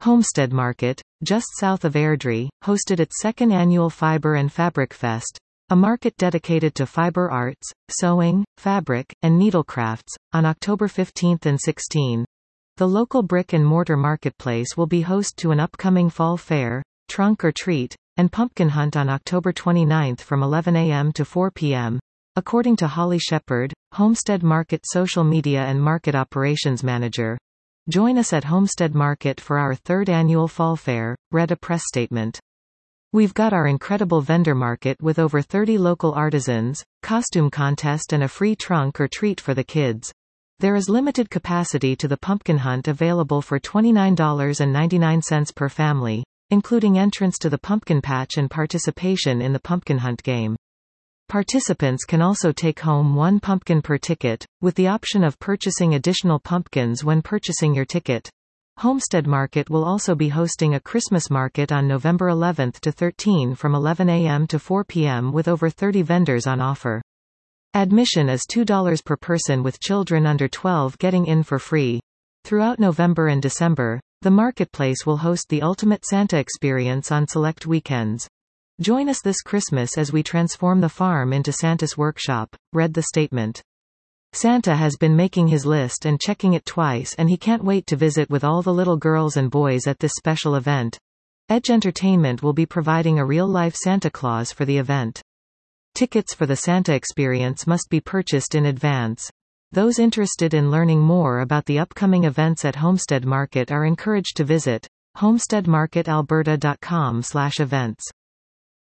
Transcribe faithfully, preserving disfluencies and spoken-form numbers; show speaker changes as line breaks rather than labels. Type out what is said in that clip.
Homestead Market, just south of Airdrie, hosted its second annual Fibre and Fabric Fest, a market dedicated to fiber arts, sewing, fabric, and needlecrafts, on October fifteenth and sixteenth. The local brick-and-mortar marketplace will be host to an upcoming fall fair, trunk or treat, and pumpkin hunt on October twenty-ninth from eleven a m to four p m, according to Holly Shepard, Homestead Market Social Media and Market Operations Manager. Join us at Homestead Market for our third annual fall fair, read a press statement. We've got our incredible vendor market with over thirty local artisans, costume contest and a free trunk or treat for the kids. There is limited capacity to the pumpkin hunt available for twenty-nine ninety-nine per family, including entrance to the pumpkin patch and participation in the pumpkin hunt game. Participants can also take home one pumpkin per ticket, with the option of purchasing additional pumpkins when purchasing your ticket. Homestead Market will also be hosting a Christmas market on November eleventh to thirteenth from eleven a m to four p m with over thirty vendors on offer. Admission is two dollars per person, with children under twelve getting in for free. Throughout November and December, the marketplace will host the ultimate Santa experience on select weekends. Join us this Christmas as we transform the farm into Santa's workshop, read the statement. Santa has been making his list and checking it twice, and he can't wait to visit with all the little girls and boys at this special event. Edge Entertainment will be providing a real-life Santa Claus for the event. Tickets for the Santa experience must be purchased in advance. Those interested in learning more about the upcoming events at Homestead Market are encouraged to visit homestead market alberta dot com slash events.